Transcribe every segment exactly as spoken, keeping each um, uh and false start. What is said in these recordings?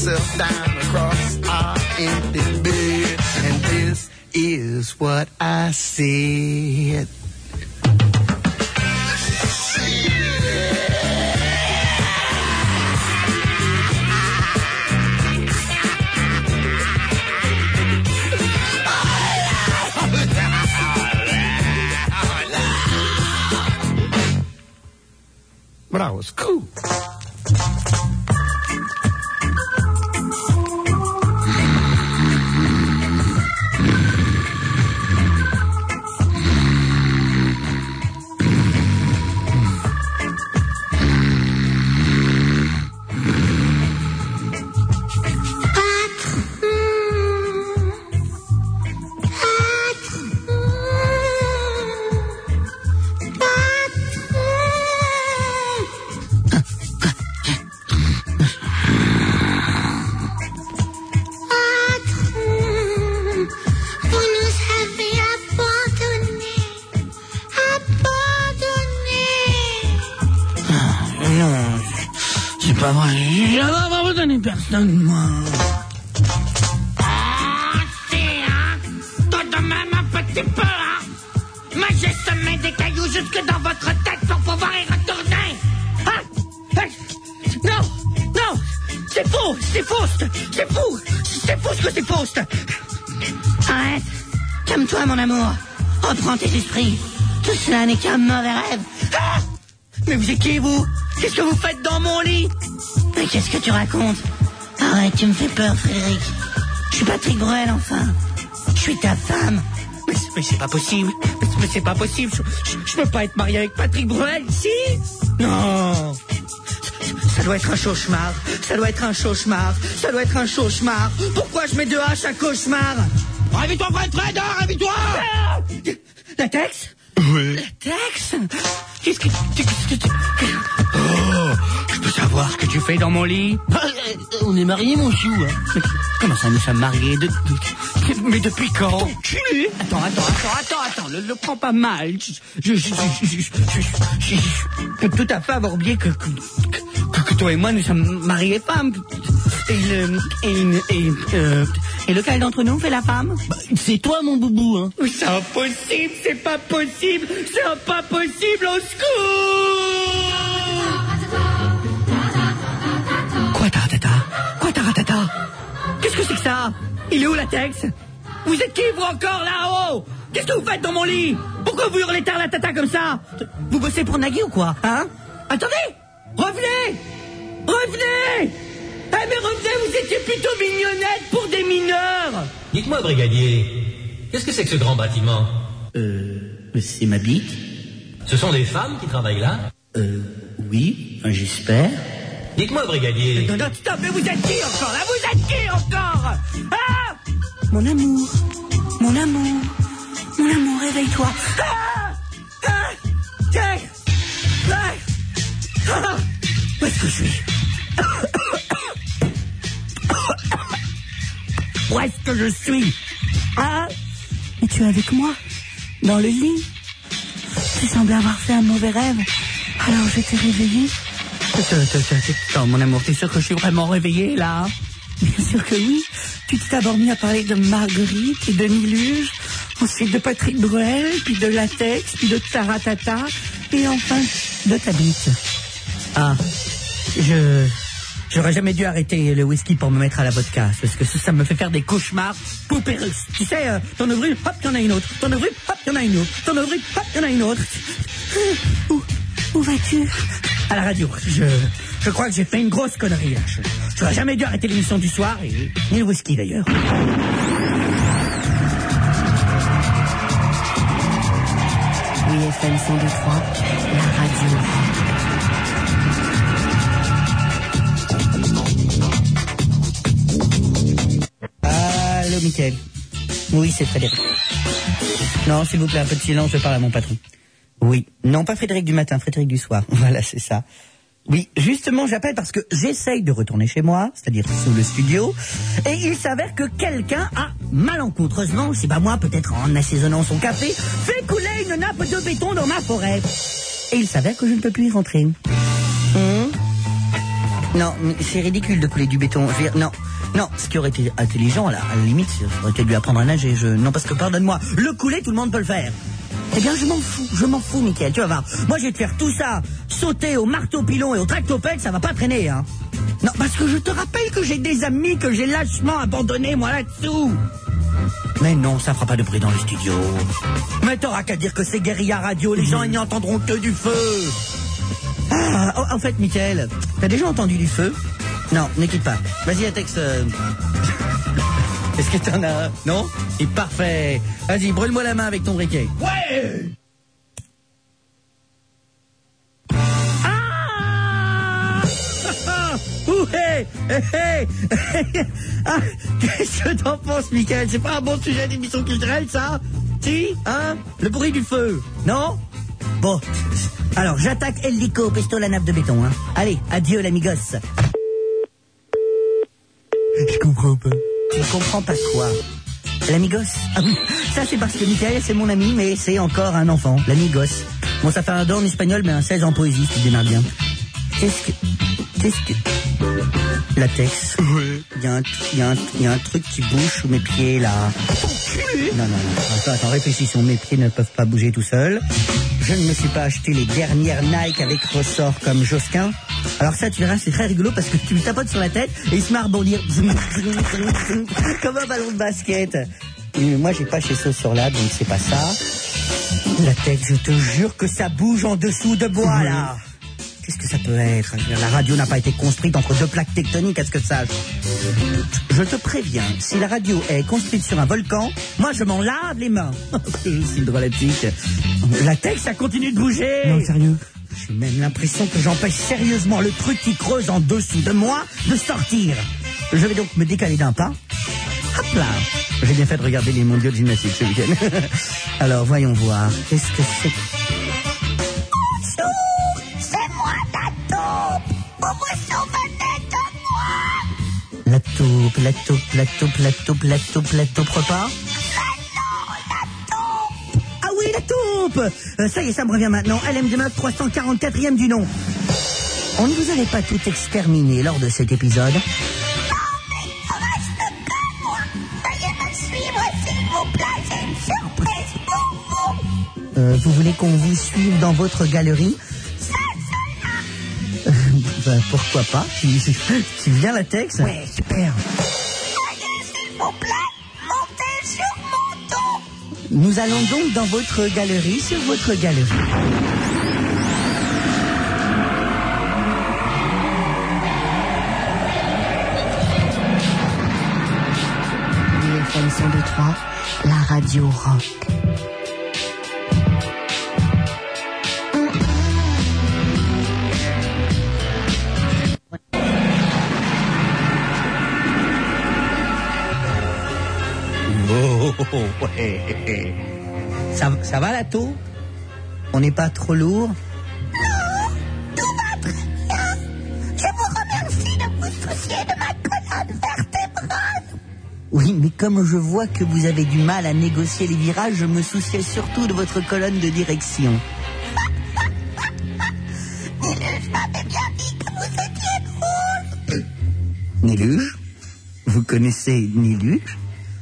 myself down across our empty bed, and this is what I said. But I was cool. Personne, moi. Ah, c'est, hein? Toi de même un petit peu, hein? Mais j'ai semé des cailloux jusque dans votre tête pour pouvoir y retourner. Hein? Non, non, c'est faux, c'est faux, c'est fou, c'est faux ce que c'est faux. Arrête, calme-toi mon amour, reprends tes esprits. Tout cela n'est qu'un mauvais rêve. Ah! Mais vous êtes qui, vous? Qu'est-ce que vous faites dans mon lit? Mais qu'est-ce que tu racontes? Arrête, tu me fais peur, Frédéric. Je suis Patrick Bruel, enfin. Je suis ta femme. Mais, mais c'est pas possible. Mais, mais c'est pas possible. Je, je, je peux pas être marié avec Patrick Bruel, si? Non. Ça, ça doit être un cauchemar. Ça doit être un cauchemar. Ça doit être un cauchemar. Pourquoi je mets deux H à cauchemar? Réveille-toi, Fred, Fred, réveille-toi! Ah! La Tex? Oui. La Tex? Qu'est-ce que tu... Qu'est-ce que tu... Oh, je peux savoir ce que tu fais dans mon lit? Ah, euh, on est mariés, mon chou. Hein. Mais comment ça, nous sommes mariés de... Mais depuis quand? Enculé! Attends, attends, attends, attends, attends, le, le prends pas mal. Je, je, je, je, je, je, je, je peux tout à fait avoir oublié que, que, que, que toi et moi, nous sommes mariés femmes. Et le... Et, et, euh, et lequel d'entre nous fait la femme? Bah, c'est toi, mon boubou, hein. C'est impossible, c'est pas possible, c'est pas possible, au secours! Quoi, taratata? Quoi, taratata? Qu'est-ce que c'est que ça? Il est où, la Tex? Vous êtes qui, vous, encore, là-haut? Qu'est-ce que vous faites dans mon lit? Pourquoi vous hurlez taratata comme ça? Vous bossez pour Nagui ou quoi, hein? Attendez! Revenez! Revenez! Eh mais revenez, vous étiez plutôt mignonnette pour des mineurs! Dites-moi, brigadier, qu'est-ce que c'est que ce grand bâtiment? Euh... C'est ma bite. Ce sont des femmes qui travaillent là? Euh... Oui, enfin, j'espère. Dites-moi, brigadier... Non, non, stop, mais vous êtes qui encore, là? Vous êtes qui encore? Ah! Mon amour, mon amour, mon amour, réveille-toi. Ah! Ah! Tiens! Ah! Ah! Où est-ce que je suis? Où est-ce que je suis? Ah! Mais tu es avec moi, dans le lit. Tu sembles avoir fait un mauvais rêve. Alors je t'ai réveillé. Attends, mon amour, t'es sûr que je suis vraiment réveillé, là? Bien sûr que oui. Tu t'es d'abord mis à parler de Marguerite et de Miluge, ensuite de Patrick Bruel, puis de Latex, puis de Taratata, et enfin de ta bite. Ah, je... J'aurais jamais dû arrêter le whisky pour me mettre à la vodka, parce que ça, ça me fait faire des cauchemars poupées russes. Tu sais, euh, t'en ouvres une, hop, y'en a une autre. T'en ouvres une, hop, y'en a une autre. T'en ouvres une, hop, y'en a une autre. Où, où vas-tu? À la radio. Je, je crois que j'ai fait une grosse connerie. Je, j'aurais jamais dû arrêter l'émission du soir, et ni le whisky d'ailleurs. Oui, F M cent deux trois, la radio. Allô, Mickaël. Oui, c'est Frédéric. Non, s'il vous plaît, un peu de silence, je parle à mon patron. Oui. Non, pas Frédéric du matin, Frédéric du soir. Voilà, c'est ça. Oui, justement, j'appelle parce que j'essaye de retourner chez moi, c'est-à-dire sous le studio, et il s'avère que quelqu'un a, malencontreusement, c'est pas moi, peut-être en assaisonnant son café, fait couler une nappe de béton dans ma forêt. Et il s'avère que je ne peux plus y rentrer. Hum Non, mais c'est ridicule de couler du béton. Je veux dire, non, non, ce qui aurait été intelligent, là, à la limite, j'aurais été lui apprendre à nager. Je... Non, parce que, pardonne-moi, le couler, tout le monde peut le faire. Eh bien, je m'en fous, je m'en fous, Mickaël, tu vas voir. Moi, je vais te faire tout ça, sauter au marteau-pilon et au tractopelle, ça va pas traîner, hein. Non, parce que je te rappelle que j'ai des amis que j'ai lâchement abandonnés, moi, là-dessous. Mais non, ça fera pas de bruit dans le studio. Mais t'auras qu'à dire que c'est guérilla radio, les gens, ils n'y entendront que du feu. Ah, oh, en fait, Mickaël, t'as déjà entendu du feu? Non, ne quitte pas. Vas-y, un texte... Euh... Est-ce que t'en as un? Non? C'est parfait. Vas-y, brûle-moi la main avec ton briquet. Ouais! Ah! Ouais! Hey! Ah, qu'est-ce que t'en penses, Mickaël? C'est pas un bon sujet d'émission culturelle, ça? Si? Hein? Le bruit du feu? Non? Bon. Alors, j'attaque Ellico, pesto la nappe de béton, hein. Allez, adieu, l'amigos. Je comprends pas. Tu ne comprends pas quoi? L'amigos? Ah oui, ça c'est parce que Mickaël c'est mon ami, mais c'est encore un enfant, l'amigos. Bon, ça fait un dos en espagnol, mais un seize en poésie, si tu démarres bien. Qu'est-ce que... Qu'est-ce que... Latex. Ouais. Il y a un, il y a un, il y a un truc qui bouge sous mes pieds, là. Non, non, non. Attends, attends, réfléchissons. Mes pieds ne peuvent pas bouger tout seuls. Je ne me suis pas acheté les dernières Nike avec ressort comme Josquin. Alors ça, tu verras, c'est très rigolo parce que tu me tapotes sur la tête et il se met à rebondir. Comme un ballon de basket. Et moi, j'ai pas chez Sauce-sur-Lab, donc c'est pas ça. La tête, je te jure que ça bouge en dessous de bois, là. Qu'est-ce que ça peut être? La radio n'a pas été construite entre deux plaques tectoniques, est-ce que ça... Je te préviens, si la radio est construite sur un volcan, moi je m'en lave les mains. C'est drôlatique. La texte, ça continue de bouger. Non, sérieux? J'ai même l'impression que j'empêche sérieusement le truc qui creuse en dessous de moi de sortir. Je vais donc me décaler d'un pas. Hop là. J'ai bien fait de regarder les mondiaux de gymnastique ce week-end. Alors, voyons voir. Qu'est-ce que c'est? La taupe, la taupe, la taupe, la taupe, la taupe, la taupe repas. Ah oui, la taupe. euh, Ça y est, ça me revient maintenant. L M D M trois cent quarante-quatrième du nom. On ne vous avait pas tout exterminé lors de cet épisode? Euh, vous voulez qu'on vous suive dans votre galerie? euh, ben, pourquoi pas? Tu, tu viens, la texte? Ouais, super. S'il vous plaît, montez sur mon dos. Nous allons donc dans votre galerie, sur votre galerie. U F M cent deux trois, la radio rock. Oh, oh, oh, ouais. Ça, ça va la taupe? On n'est pas trop lourd? Non, tout va très bien. Je vous remercie de vous soucier de ma colonne vertébrale. Oui, mais comme je vois que vous avez du mal à négocier les virages, je me souciais surtout de votre colonne de direction. Niluge m'avait bien dit que vous étiez drôle. Niluge? Vous connaissez Niluge?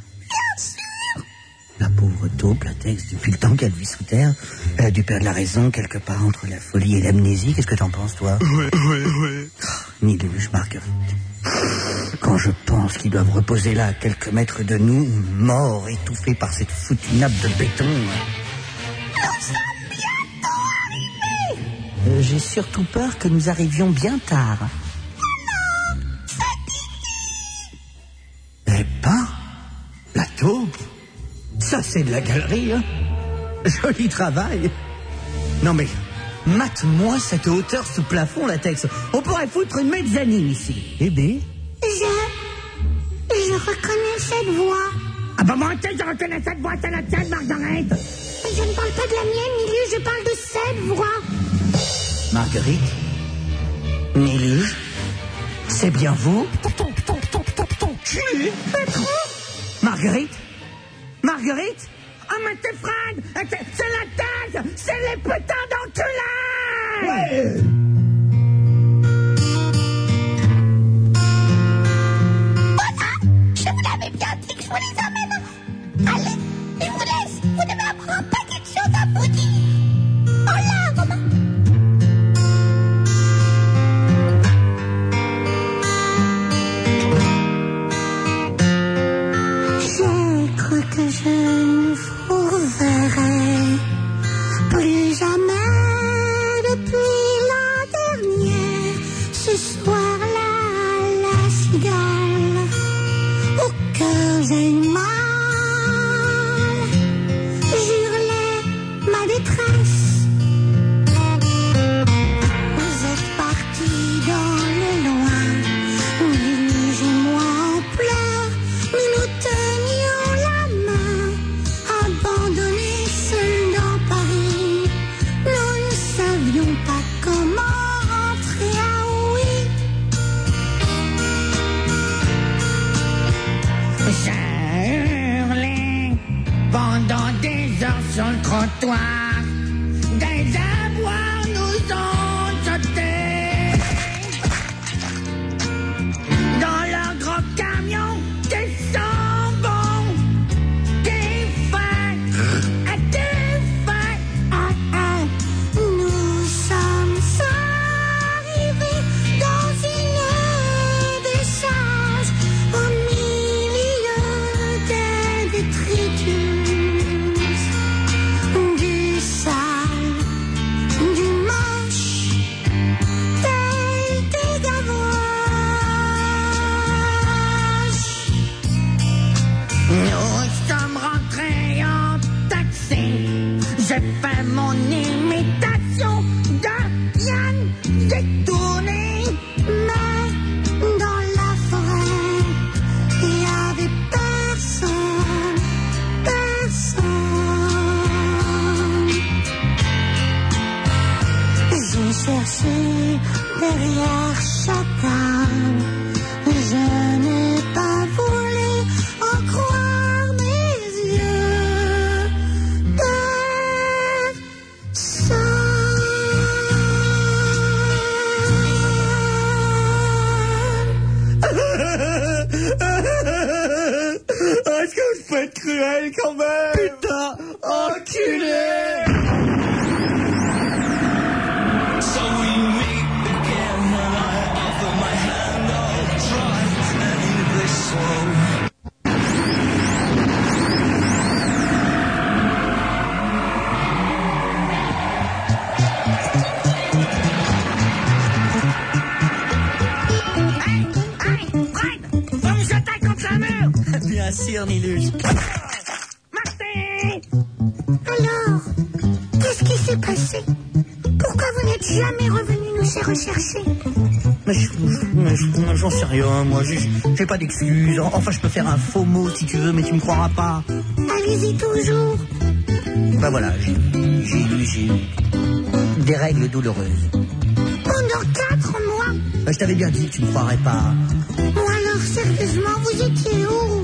La pauvre taupe, la texte, depuis le temps qu'elle vit sous terre, elle a dû perdre la raison quelque part entre la folie et l'amnésie. Qu'est-ce que t'en penses, toi? Ouais, ouais, ouais. Oh, Niluge, Marguerite. Quand je pense qu'ils doivent reposer là, à quelques mètres de nous, morts, étouffés par cette foutue nappe de béton. Nous sommes bientôt arrivés. Euh, j'ai surtout peur que nous arrivions bien tard. Non, c'est Eh ben, la taupe, ça c'est de la galerie, hein. Joli travail. Non mais, mate-moi cette hauteur sous plafond, la texte. On pourrait foutre une mezzanine ici. Eh ben... Je... Je reconnais cette voix. Ah bah moi, je reconnais cette voix, c'est la tienne, Marguerite. Mais je ne parle pas de la mienne, Niluge, je parle de cette voix. Marguerite? Niluge? C'est bien vous? Tonton, tonton, tonton, tonton, culé. Marguerite? Marguerite? Oh, mais t'es frères, c'est c'est la tête, c'est les putains d'enculés. Ouais. trottoir, des avoirs nous ont jetés. Dans leur gros camion, des sambons, des fins, et des fins. Oh, oh. Nous sommes arrivés dans une décharge au milieu des détritus, du sale, du moche, des dégâts moches. Nous sommes rentrés en taxi. J'ai fait mon imitation de Yann détourné. Mais dans la forêt, il y avait personne, personne. J'ai cherché derrière chaque arbre, je n'ai pas voulu en croire mes yeux. Est-ce que vous faites cruel quand même? Putain, enculé! So we meet again and I offer my hand. I'll try and leave this one. Hey, hey, Fred, vous me jetez contre la mur. Bien sûr, Niluche. Martin! Alors, qu'est-ce qui s'est passé? Pourquoi vous n'êtes jamais revenu nous rechercher? Mais je- mais je- mais j'en sais rien, moi. J'ai j'ai pas d'excuses. Enfin, je peux faire un faux mot si tu veux, mais tu me croiras pas. Allez-y toujours. Bah voilà, j'ai j'ai eu j'ai eu des règles douloureuses. Pendant quatre mois. Bah, je t'avais bien dit que tu me croirais pas. Bon alors, sérieusement, vous étiez où?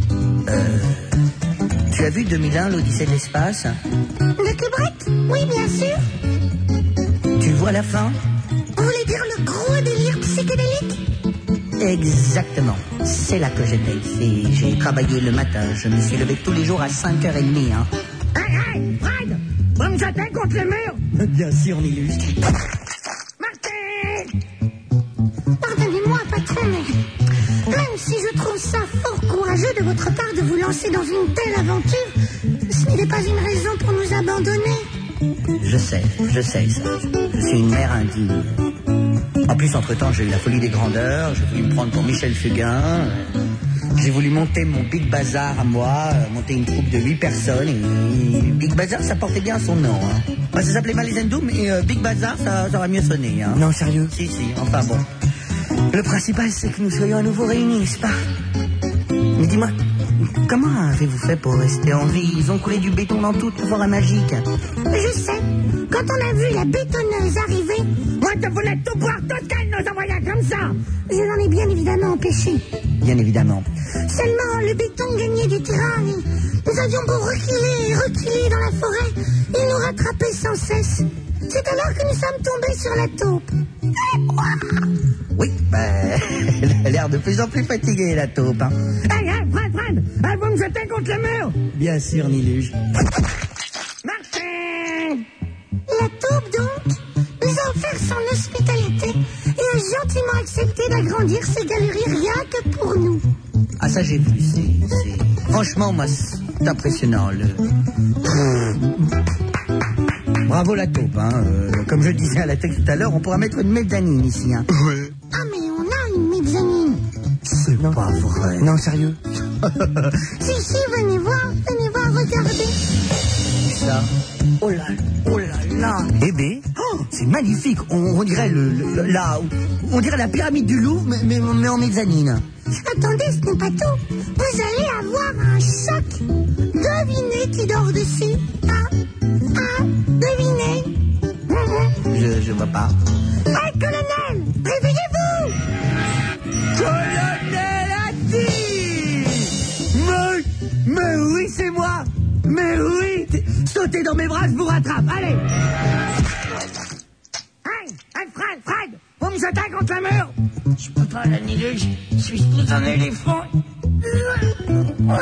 Tu as vu deux mille un, l'Odyssée de l'espace? Le Kubrick? Oui, bien sûr. Tu vois la fin? Vous voulez dire le gros délire psychédélique? Exactement. C'est là que j'étais. Et j'ai travaillé le matin. Je me suis levé tous les jours à cinq heures trente. Hein. Hey, hey, Fred, vous me jetez contre le mur. Bien sûr, Niluche. Martin! Pardonnez-moi, patron, mais même si je trouve ça fort courageux de votre part de vous lancer dans une telle aventure, ce n'était pas une raison pour nous abandonner. Je sais, je sais ça. Je suis une mère indigne. En plus, entre-temps, j'ai eu la folie des grandeurs. J'ai voulu me prendre pour Michel Fugain. J'ai voulu monter mon Big Bazar à moi, euh, monter une troupe de huit personnes. Et Big Bazar, ça portait bien son nom. Hein. Bah, ça s'appelait Malizendoum, mais euh, Big Bazar, ça, ça aurait mieux sonné. Hein. Non, sérieux? Si, si, enfin bon. Le principal, c'est que nous soyons à nouveau réunis, n'est-ce pas? Mais dis-moi, comment avez-vous fait pour rester en vie? Ils ont coulé du béton dans toute la forêt magique. Je sais, quand on a vu la bétonneuse arriver, Moi, je voulais tout boire tout qu'elle nous envoyait comme ça. je l'en ai bien évidemment empêché. Bien évidemment. Seulement, le béton gagnait du terrain. et Nous avions beau reculer et reculer dans la forêt, il nous rattrapait sans cesse. C'est alors que nous sommes tombés sur la taupe. Oui, bah, elle a l'air de plus en plus fatiguée, la taupe. Hein. Hey, hey, Fred, Fred, hey, vous me jetez contre le mur. Bien sûr, Niluche. Martin! La taupe, donc, nous a offert son hospitalité et a gentiment accepté d'agrandir ses galeries rien que pour nous. Ah, ça, j'ai vu. C'est, c'est... Franchement, moi, c'est impressionnant. Le... Bravo, la taupe. Hein. Euh, comme je disais à la tech tout à l'heure, on pourra mettre une mezzanine ici. Hein. Ouais. Ah, mais on a une mezzanine. C'est pas vrai. Non, sérieux? Si, si, venez voir, venez voir, regardez. Ça. Oh là, oh là là. Eh ben, oh, c'est magnifique. On, on dirait le, le- la, on dirait la pyramide du Louvre, mais, mais, mais en mezzanine. Attendez, ce n'est pas tout. Vous allez avoir un choc. Devinez qui dort dessus. Ah, ah, devinez. Je, je vois pas. Hey, colonel, réveillez-vous. Colonel Atti! Mais, mais oui, c'est moi! Mais oui! Ce Sautez dans mes bras, je vous rattrape. Allez. Hey, hey, Fred, Fred, vous me jetez contre le mur. Je peux pas l'annihiler, je suis tout un éléphant. Ah,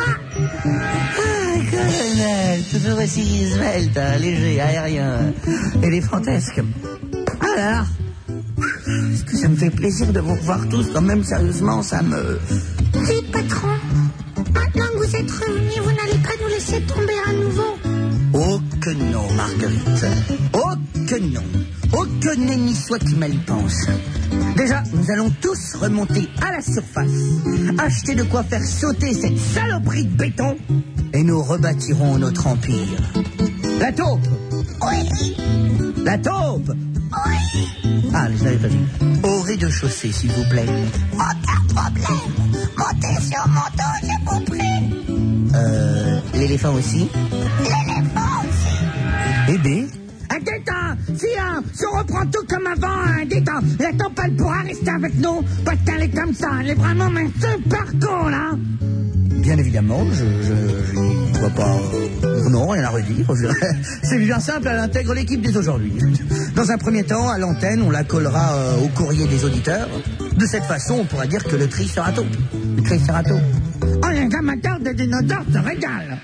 colonel, toujours aussi svelte, léger, aérien, éléphantesque. Alors, est-ce que ça me fait plaisir de vous revoir tous, quand même, sérieusement, ça me... Dites, patron, maintenant que vous êtes revenus, vous n'allez pas nous laisser tomber à nouveau? Oh que non, Marguerite. Oh que non. Oh que nenni soit qui mal y pense. Déjà, nous allons tous remonter à la surface, acheter de quoi faire sauter cette saloperie de béton, et nous rebâtirons notre empire. La taupe. Oui. La taupe. Oui. Ah, je l'avais pas dit. Au rez-de-chaussée, s'il vous plaît. Aucun problème. Montez sur mon dos, j'ai compris. Euh, l'éléphant aussi. L'éléphant aussi. Eh bien, Un détend, si, hein, si on reprend tout comme avant, un détend, la taupe elle pourra rester avec nous, parce qu'elle est comme ça, elle est vraiment un super con, là. bien évidemment, je, je, je n'y vois pas... Euh, non, rien à redire. C'est bien simple, elle intègre l'équipe dès aujourd'hui. Dans un premier temps, à l'antenne, on la collera euh, au courrier des auditeurs. De cette façon, on pourra dire que le Triceratops. Le Triceratops. Oh, les amateurs de dinosaures se régalent.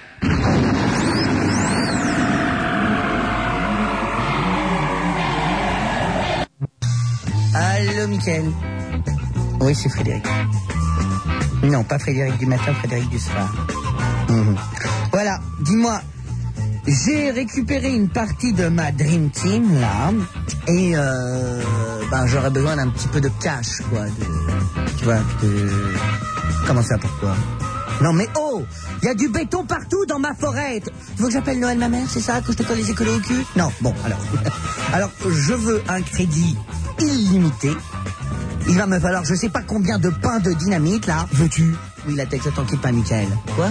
Allô, Mickaël. Oui, c'est Frédéric. Non, pas Frédéric du matin, Frédéric du soir. Mmh. Voilà, dis-moi, j'ai récupéré une partie de ma Dream Team, là, et euh, ben, j'aurais besoin d'un petit peu de cash, quoi. De, tu vois, de... Comment ça, pourquoi? Non, mais oh, il y a du béton partout dans ma forêt. Tu veux que j'appelle Noël ma mère, c'est ça, que je te colle les écolos au cul? Non, bon, alors. Alors, je veux un crédit illimité. Il va me falloir je sais pas combien de pains de dynamite, là. Veux-tu? Oui, la texte, t'inquiète pas, Mickaël. Quoi?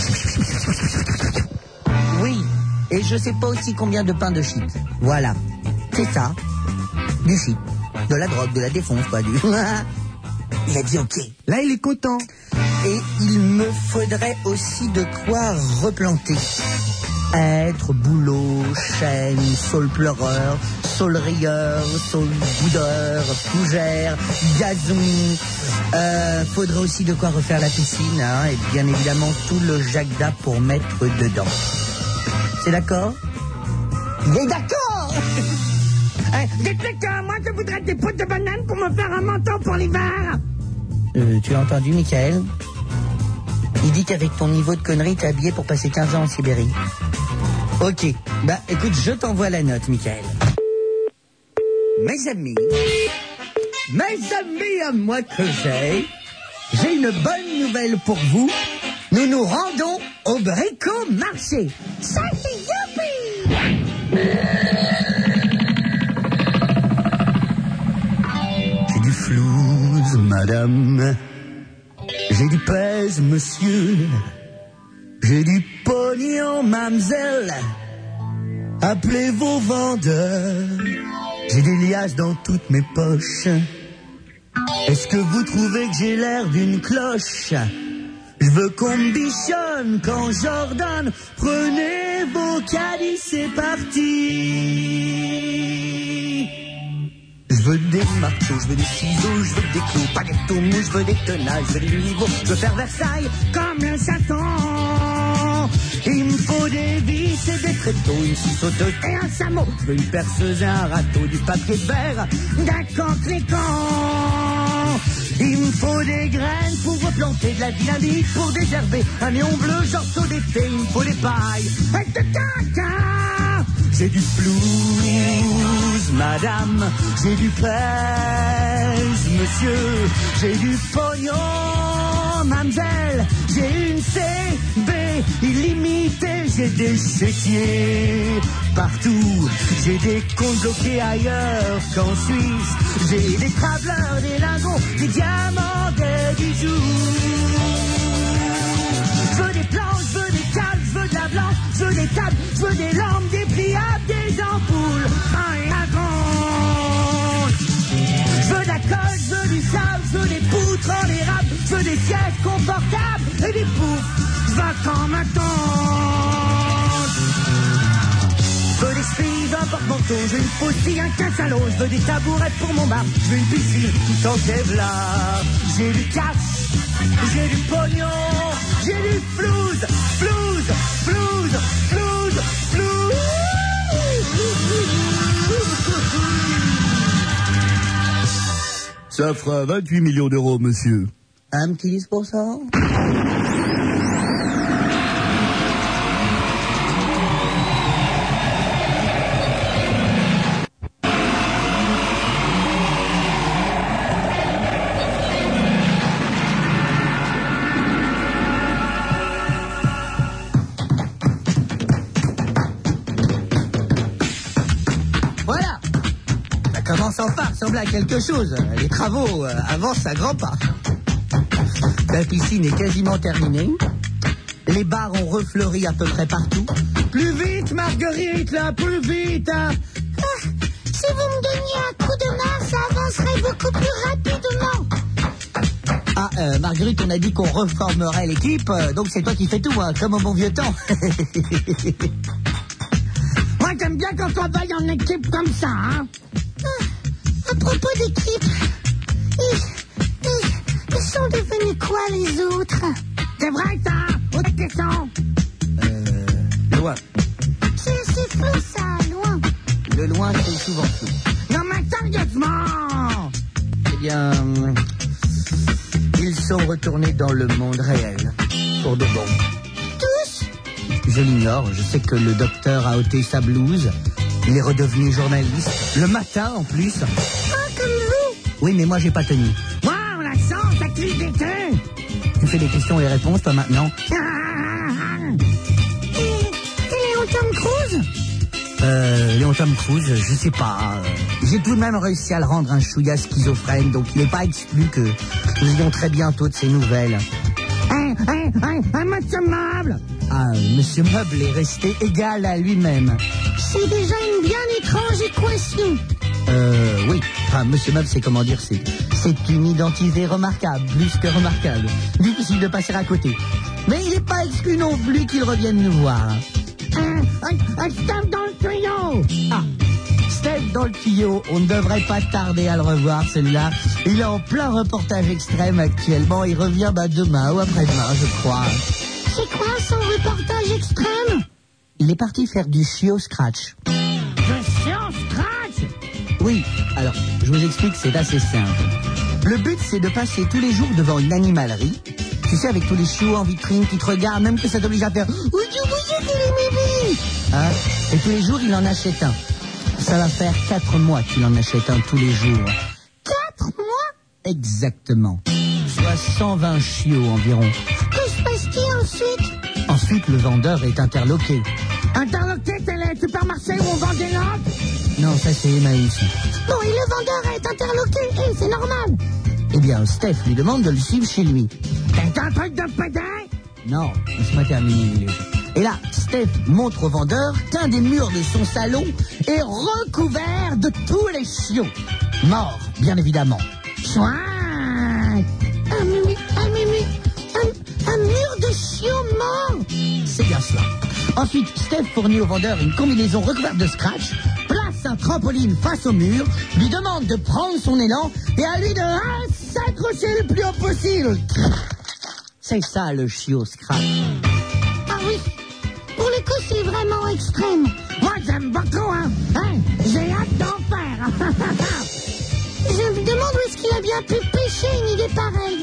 Oui, et je sais pas aussi combien de pains de shit. Voilà, c'est ça. Du shit. De la drogue, de la défonce, quoi. Du... Il a dit ok. Là, il est content. Et il me faudrait aussi de quoi replanter. Hêtre, bouleau, chêne, saule pleureur, saule rieur, saule boudeur, fougère, gazon. Euh, faudrait aussi de quoi refaire la piscine, hein, et bien évidemment tout le jagda pour mettre dedans. C'est d'accord? Il est d'accord. Hey, dites-le que moi je voudrais des pots de banane pour me faire un manteau pour l'hiver. Euh, tu as entendu, Mickaël? Il dit qu'avec ton niveau de connerie, t'es habillé pour passer quinze ans en Sibérie. Ok, bah écoute, je t'envoie la note, Mickaël. Mes amis, mes amis à moi que j'ai, j'ai une bonne nouvelle pour vous. Nous nous rendons au brico-marché. Ça c'est youpi! J'ai du flouze, madame. J'ai du pèse, monsieur. J'ai du pognon, mademoiselle. Appelez vos vendeurs. J'ai des liasses dans toutes mes poches. Est-ce que vous trouvez que j'ai l'air d'une cloche? Je veux qu'on me bichonne quand j'ordonne. Prenez vos caddies, c'est parti. Je veux des marteaux, je veux des ciseaux, je veux des clous, pas des tourneaux, je veux des tenailles, je veux des niveaux, je veux faire Versailles comme le Satan. Il me faut des vis et des tréteaux, une scie sauteuse et un chameau. Je veux une perceuse et un râteau, du papier de verre, d'un canclécan. Il me faut des graines pour replanter de la dynamite, pour désherber un néon bleu, genre saut d'été. Il me faut des pailles et de caca. J'ai du flouze, madame, j'ai du pèse, monsieur, j'ai du pognon, mademoiselle, j'ai une C B illimitée, j'ai des chéquiers partout, j'ai des comptes bloqués ailleurs qu'en Suisse, j'ai des travelers, des lingots, des diamants, des bijoux. Je veux des planches, je veux des câbles, je veux de la blanche, je veux des tables, je veux des lampes, des pliables, des ampoules, un raconte. Je veux de la colle, je veux du sable, je veux des poutres en érable, je veux des sièges confortables et des poufs, je veux qu'on m'attende. marteau, je veux une faucille, un cachalot, je veux des tabourets pour mon bar, je veux une piscine tout en Kevlar. J'ai du cash, j'ai du pognon, j'ai du flouze, flouze, flouze, flouze, flouze. Ça fera vingt-huit millions d'euros, monsieur. Un petit dix pour cent. Voilà. Ça commence enfin à ressembler à quelque chose. Les travaux euh, avancent à grands pas. La piscine est quasiment terminée. Les bars ont refleuri à peu près partout. Plus vite, Marguerite, là, plus vite, hein. Ah, si vous me donniez un coup de main, ça avancerait beaucoup plus rapidement. Ah, euh, Marguerite, on a dit qu'on reformerait l'équipe, euh, donc c'est toi qui fais tout, hein, comme au bon vieux temps. Moi, j'aime bien qu'on travaille en équipe comme ça, hein. Ah, à propos d'équipe, ils, ils, ils sont devenus quoi, les autres? C'est vrai, ça. Où est-ce qu'ils sont? Euh, loin. C'est c'est flou, ça, loin. Le loin, c'est souvent flou. Non, mais sérieusement. Eh bien, euh, ils sont retournés dans le monde réel, pour de bon. Tous? Je l'ignore, je sais que le docteur a ôté sa blouse, il est redevenu journaliste, le matin en plus. Ah, comme vous? Oui, mais moi j'ai pas tenu. Wow, la chance, ça crie des queues. Tu fais des questions et réponses, toi, maintenant? Et, et Léon Tom Cruise? Euh, Léon Tom Cruise, je sais pas. euh, J'ai tout de même réussi à le rendre un chouïa schizophrène, donc il n'est pas exclu que nous ayons très bientôt de ses nouvelles. Hein, hein, hein, hein, monsieur Meuble. Ah, Monsieur Meuble est resté égal à lui-même. C'est déjà une bien étrange équation. Euh, oui. Enfin, Monsieur Meuble, c'est comment dire, c'est, c'est une identité remarquable, plus que remarquable. Difficile de passer à côté. Mais il n'est pas exclu non plus qu'il revienne nous voir. Un, un, un stop dans le tuyau. Ah, Steph dans le tuyau, on ne devrait pas tarder à le revoir, celui-là. Il est en plein reportage extrême actuellement. Il revient bah, demain ou après-demain, je crois. C'est quoi son reportage extrême? Il est parti faire du chiot scratch. Je suis en scratch. Oui, alors, je vous explique, c'est assez simple. Le but, c'est de passer tous les jours devant une animalerie. Tu sais, avec tous les chiots en vitrine qui te regardent, même que ça t'oblige à faire... Hein? Et tous les jours, il en achète un. Ça va faire quatre mois qu'il en achète un tous les jours. Quatre mois? Exactement. Soit cent vingt chiots environ. Que se passe-t-il ensuite? Ensuite, le vendeur est interloqué. Interloqué, c'est le supermarché où on vend des lampes. Non, ça c'est Emmaüs. Bon, et le vendeur est interloqué, et c'est normal. Eh bien, Steph lui demande de le suivre chez lui. C'est un truc de pédin. Non, laisse-moi terminer, Lulu. Et là, Steph montre au vendeur qu'un des murs de son salon est recouvert de tous les chiots. Morts, bien évidemment. Chouin. Un, mu- un, mu- un, un mur de chiots morts. C'est bien cela. Ensuite, Steph fournit au vendeur une combinaison recouverte de scratch, place un trampoline face au mur, lui demande de prendre son élan et à lui de ah, s'accrocher le plus haut possible. C'est ça le chiot scratch. Ah oui, pour le coup, c'est vraiment extrême. Moi, j'aime beaucoup, hein. Hein, j'ai hâte d'en faire. Je me demande où est-ce qu'il a bien pu pêcher une idée pareille.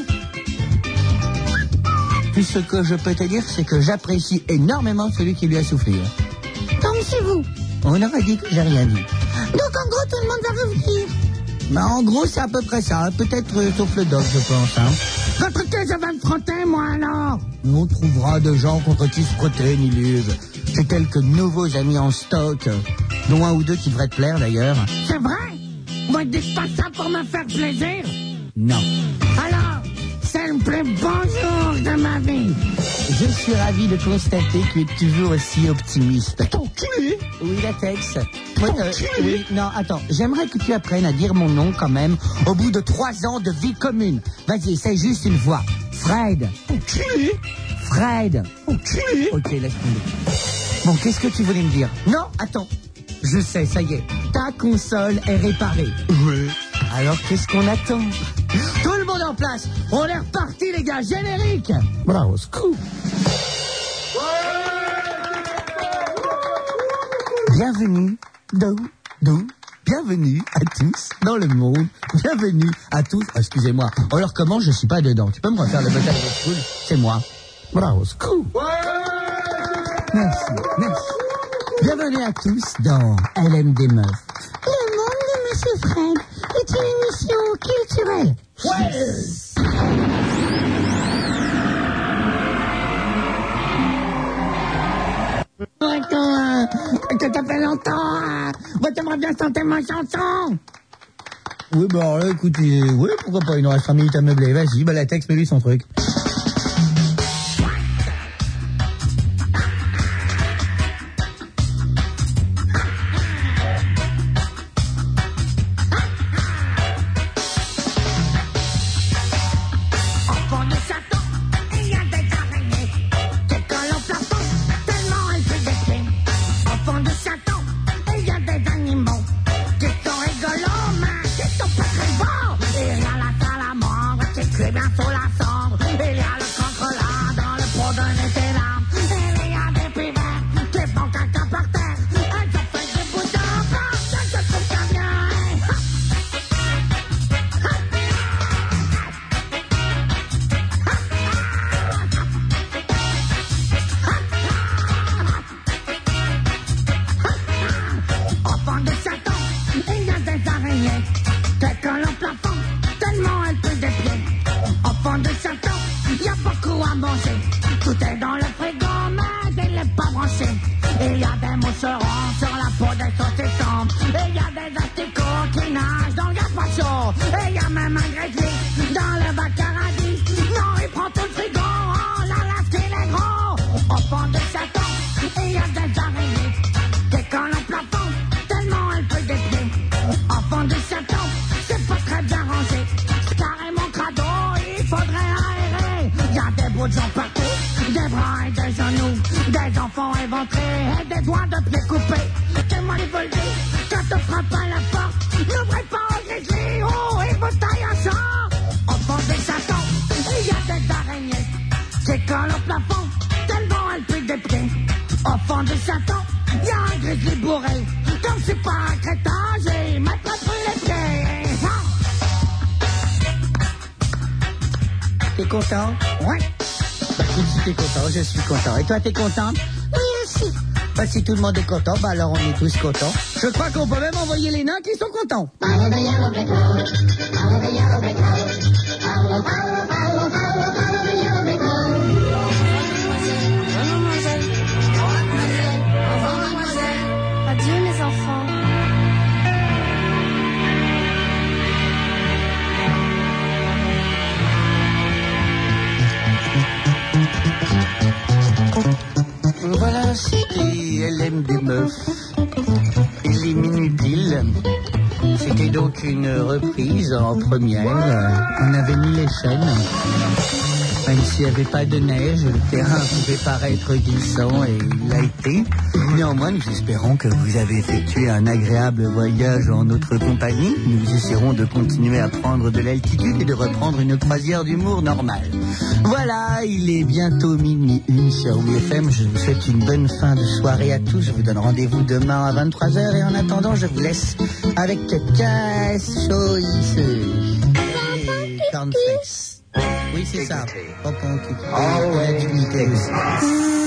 Tout ce que je peux te dire, c'est que j'apprécie énormément celui qui lui a soufflé. Donc c'est vous. On aurait dit que j'ai rien dit. Donc en gros, tout le monde va revenir. Bah, en gros, c'est à peu près ça. Peut-être euh, sauf le doc, je pense. Hein. Contre qui je vais me frotter, moi, alors? On trouvera des gens contre qui se frotter, Niluve. J'ai quelques nouveaux amis en stock, dont un ou deux qui devraient te plaire, d'ailleurs. C'est vrai? Vous ne dites pas ça pour me faire plaisir? Non. Alors, c'est le plus beau jour de ma vie. Je suis ravi de constater que tu es toujours aussi optimiste. Ton cul? Oui, latex. Oui, euh, oui, non, attends. J'aimerais que tu apprennes à dire mon nom quand même au bout de trois ans de vie commune. Vas-y, essaye juste une fois. Fred. Ton cul? Fred. Ton cul? Ok, laisse tomber. Bon, qu'est-ce que tu voulais me dire? Non, attends. Je sais, ça y est, ta console est réparée. Ouais. Alors qu'est-ce qu'on attend? Tout le monde en place. On est reparti, les gars. Générique. Bravo, scoop. Bienvenue dans, dans, bienvenue à tous dans le monde. Bienvenue à tous. Oh, excusez-moi. Alors comment je suis pas dedans? Tu peux me refaire le bataille de school? C'est moi. Bravo, scoop. Merci, merci. Bienvenue à tous dans L M D Meuf. Le monde de Monsieur Fred est une émission culturelle. Attends, que ça fait longtemps. Hein. Moi, t'aimerais bien chanter ma chanson. Oui, bah alors là, écoute, euh, oui, pourquoi pas, il nous reste cinq minutes à meubler. Vas-y, bah la texte, mets-lui son truc. Je suis content. Et toi, t'es contente? Oui, aussi. Bah, si tout le monde est content, bah alors on est tous contents. Je crois qu'on peut même envoyer les nains qui sont contents. Adieu, mes enfants. Voilà, c'était L M des Meufs. Les Minutiles. C'était donc une reprise en première. On avait mis les chaînes. Même s'il n'y avait pas de neige, le terrain pouvait paraître glissant et il l'a été. Néanmoins, nous espérons que vous avez effectué un agréable voyage en notre compagnie. Nous essaierons de continuer à prendre de l'altitude et de reprendre une croisière d'humour normale. Voilà, il est bientôt minuit une sur W F M. Je vous souhaite une bonne fin de soirée à tous. Je vous donne rendez-vous demain à vingt-trois heures et en attendant, je vous laisse avec Casse Choice et Cornflakes. Oui, c'est ça. Always.